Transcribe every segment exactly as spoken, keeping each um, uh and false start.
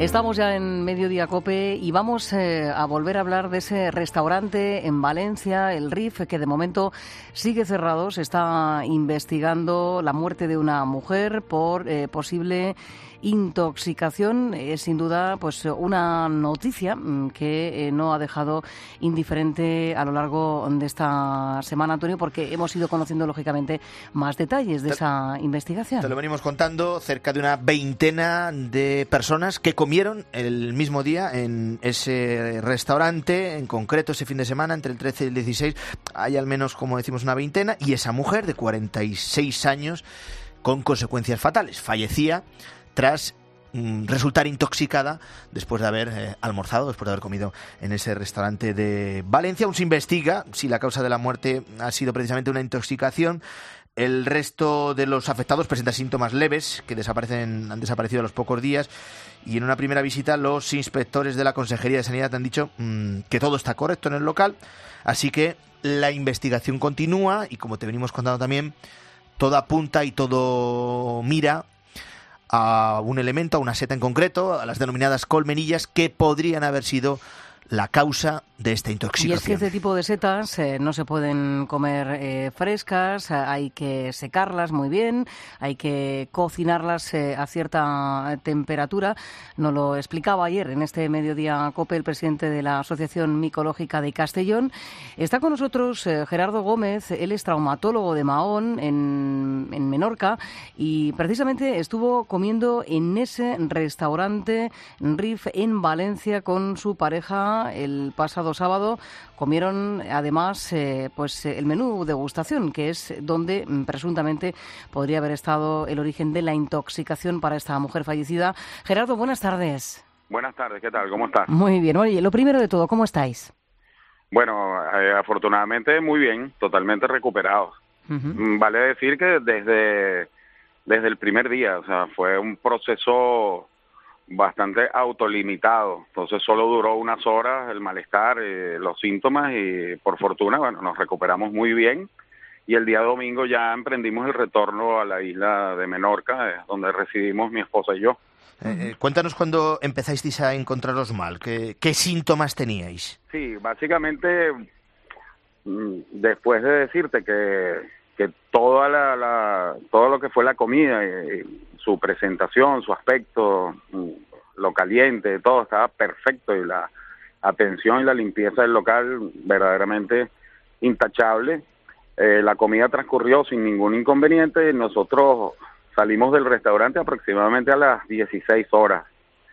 Estamos ya en Mediodía Cope y vamos eh, a volver a hablar de ese restaurante en Valencia, el R I F, que de momento sigue cerrado. Se está investigando la muerte de una mujer por eh, posible intoxicación. Es sin duda pues una noticia que eh, no ha dejado indiferente a lo largo de esta semana, Antonio, porque hemos ido conociendo lógicamente más detalles de te, esa investigación. Te lo venimos contando, cerca de una veintena de personas que comieron el mismo día en ese restaurante, en concreto ese fin de semana, entre el trece y el dieciséis, hay al menos, como decimos, una veintena, y esa mujer de cuarenta y seis años con consecuencias fatales. Fallecía tras mm, resultar intoxicada después de haber eh, almorzado, después de haber comido en ese restaurante de Valencia. Aún se investiga si la causa de la muerte ha sido precisamente una intoxicación. El resto de los afectados presenta síntomas leves que desaparecen, han desaparecido a los pocos días, y en una primera visita los inspectores de la Consejería de Sanidad han dicho mmm, que todo está correcto en el local, así que la investigación continúa y, como te venimos contando también, todo apunta y todo mira a un elemento, a una seta en concreto, a las denominadas colmenillas, que podrían haber sido la causa de esta intoxicación. Y es que este tipo de setas eh, no se pueden comer eh, frescas, hay que secarlas muy bien, hay que cocinarlas eh, a cierta temperatura. Nos lo explicaba ayer en este Mediodía Cope el presidente de la Asociación Micológica de Castellón. Está con nosotros eh, Gerardo Gómez, él es traumatólogo de Mahón, en, en Menorca, y precisamente estuvo comiendo en ese restaurante R I F en Valencia con su pareja el pasado sábado. Comieron además eh, pues el menú degustación, que es donde mm, presuntamente podría haber estado el origen de la intoxicación para esta mujer fallecida. Gerardo, buenas tardes. Buenas tardes, ¿qué tal? ¿Cómo estás? Muy bien. Oye, lo primero de todo, ¿cómo estáis? Bueno, eh, afortunadamente muy bien, totalmente recuperados. Uh-huh. Vale decir que desde, desde el primer día, o sea, fue un proceso bastante autolimitado, entonces solo duró unas horas el malestar, eh, los síntomas, y por fortuna, bueno, nos recuperamos muy bien, y el día domingo ya emprendimos el retorno a la isla de Menorca, eh, donde residimos mi esposa y yo. Eh, eh, cuéntanos cuándo empezasteis a encontraros mal, ¿qué, qué síntomas teníais? Sí, básicamente, después de decirte que, que toda la, la, todo lo que fue la comida, eh, su presentación, su aspecto, lo caliente, todo estaba perfecto, y la atención y la limpieza del local verdaderamente intachable. Eh, la comida transcurrió sin ningún inconveniente. Nosotros salimos del restaurante aproximadamente a las dieciséis horas.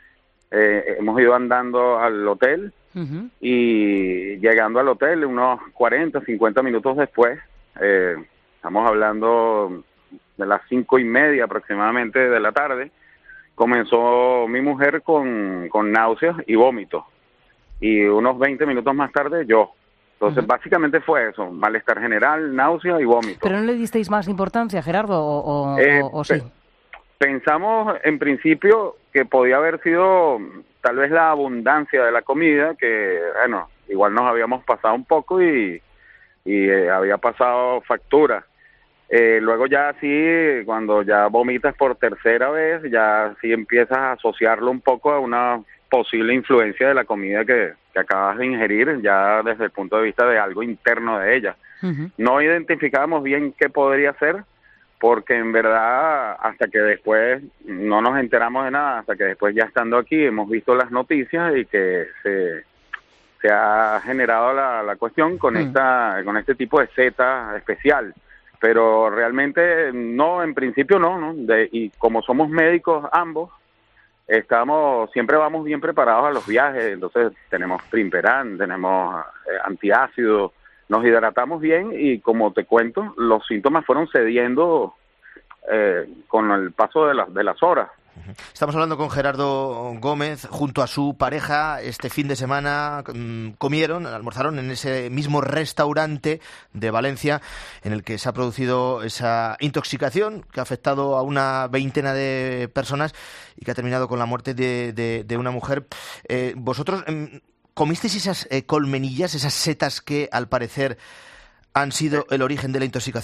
Eh, hemos ido andando al hotel, uh-huh, y llegando al hotel unos cuarenta, cincuenta minutos después, eh, estamos hablando de las cinco y media aproximadamente de la tarde, comenzó mi mujer con, con náuseas y vómitos, y unos veinte minutos más tarde yo. Entonces, uh-huh, básicamente fue eso, malestar general, náusea y vómito. ¿Pero no le disteis más importancia, Gerardo, o, o, eh, o, o sí? Pensamos en principio que podía haber sido tal vez la abundancia de la comida, que bueno, igual nos habíamos pasado un poco y, y eh, había pasado factura. Eh, luego ya sí, cuando ya vomitas por tercera vez, ya sí empiezas a asociarlo un poco a una posible influencia de la comida que, que acabas de ingerir, ya desde el punto de vista de algo interno de ella. Uh-huh. No identificábamos bien qué podría ser, porque en verdad hasta que después no nos enteramos de nada, hasta que después ya estando aquí hemos visto las noticias y que se, se ha generado la, la cuestión con, uh-huh, esta, con este tipo de seta especial. Pero realmente no, en principio no, ¿no? De, y como somos médicos ambos, estamos, siempre vamos bien preparados a los viajes, entonces tenemos Trimperan, tenemos eh, antiácido, nos hidratamos bien, y como te cuento, los síntomas fueron cediendo eh, con el paso de las, de las horas. Estamos hablando con Gerardo Gómez. Junto a su pareja este fin de semana mmm, comieron, almorzaron en ese mismo restaurante de Valencia en el que se ha producido esa intoxicación que ha afectado a una veintena de personas y que ha terminado con la muerte de, de, de una mujer. Eh, ¿Vosotros eh, comisteis esas eh, colmenillas, esas setas que al parecer han sido el origen de la intoxicación?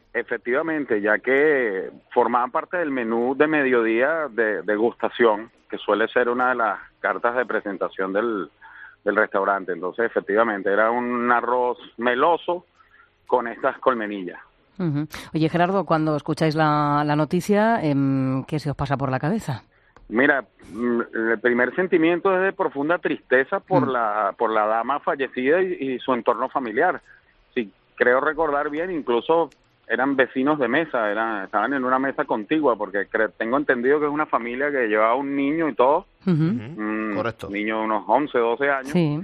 efectivamente, ya que formaban parte del menú de mediodía de degustación, que suele ser una de las cartas de presentación del, del restaurante. Entonces, efectivamente, era un arroz meloso con estas colmenillas. Uh-huh. Oye, Gerardo, cuando escucháis la, la noticia, eh, ¿qué se os pasa por la cabeza? Mira, el primer sentimiento es de profunda tristeza por mm. la por la dama fallecida y, y su entorno familiar. Si creo recordar bien, incluso eran vecinos de mesa, eran estaban en una mesa contigua, porque cre- tengo entendido que es una familia que llevaba un niño y todo. Uh-huh. Un Correcto. niño de unos once, doce años. Sí.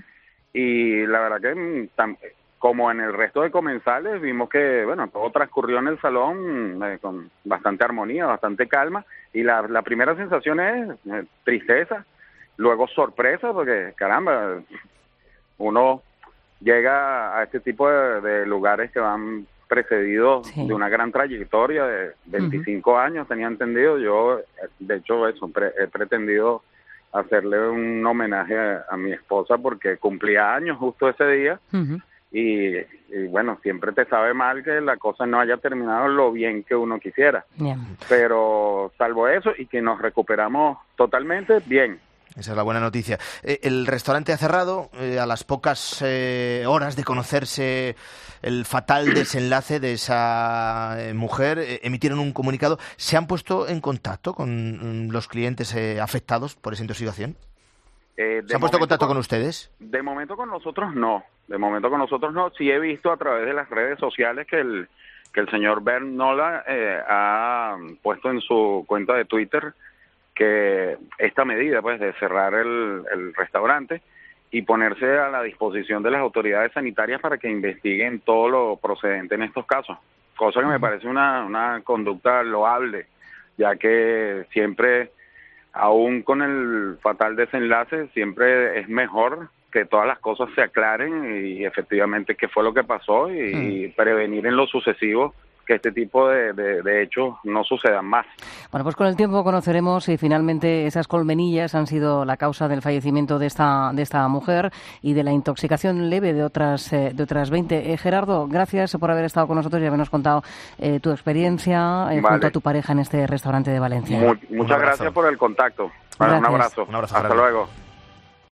Y la verdad que, tam, como en el resto de comensales, vimos que, bueno, todo transcurrió en el salón eh, con bastante armonía, bastante calma. Y la, la primera sensación es eh, tristeza, luego sorpresa, porque, caramba, uno llega a este tipo de, de lugares que van precedidos sí. de una gran trayectoria de veinticinco uh-huh. años, tenía entendido. Yo, de hecho, eso, pre- he pretendido hacerle un homenaje a, a mi esposa porque cumplía años justo ese día. Uh-huh. Y, y bueno, siempre te sabe mal que la cosa no haya terminado lo bien que uno quisiera. Yeah. Pero salvo eso y que nos recuperamos totalmente, bien. Esa es la buena noticia. Eh, el restaurante ha cerrado eh, a las pocas eh, horas de conocerse el fatal desenlace de esa eh, mujer. Eh, emitieron un comunicado. ¿Se han puesto en contacto con mm, los clientes eh, afectados por esa intoxicación? Eh, ¿Se han puesto en contacto con, con ustedes? De momento con nosotros no. De momento con nosotros no. Sí he visto a través de las redes sociales que el que el señor Bernd Nolla eh, ha puesto en su cuenta de Twitter que esta medida, pues, de cerrar el, el restaurante y ponerse a la disposición de las autoridades sanitarias para que investiguen todo lo procedente en estos casos. Cosa que me parece una, una conducta loable, ya que siempre, aún con el fatal desenlace, siempre es mejor que todas las cosas se aclaren y efectivamente qué fue lo que pasó y, mm. y prevenir en lo sucesivo que este tipo de, de, de hechos no sucedan más. Bueno, pues con el tiempo conoceremos si finalmente esas colmenillas han sido la causa del fallecimiento de esta de esta mujer y de la intoxicación leve de otras eh, de otras veinte. Eh, Gerardo, gracias por haber estado con nosotros y habernos contado eh, tu experiencia eh, vale. junto a tu pareja en este restaurante de Valencia. Mu- muchas gracias por el contacto. Vale, un abrazo. Un abrazo. Hasta Gerardo. luego.